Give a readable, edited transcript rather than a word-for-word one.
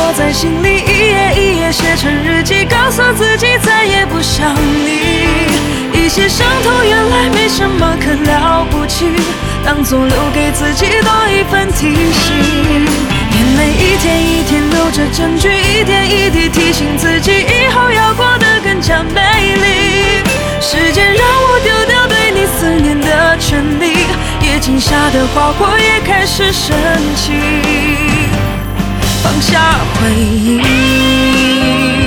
锁在心里，一页一页写成日记，告诉自己再也不想你。一些伤痛原来没什么可了不起，当作留给自己多一份提醒。眼泪一天一天留着证据，一点一滴提醒自己，以后要过得更加美丽。时间让我丢掉对你思念的权利，夜景下的花火也开始升起，放下回忆。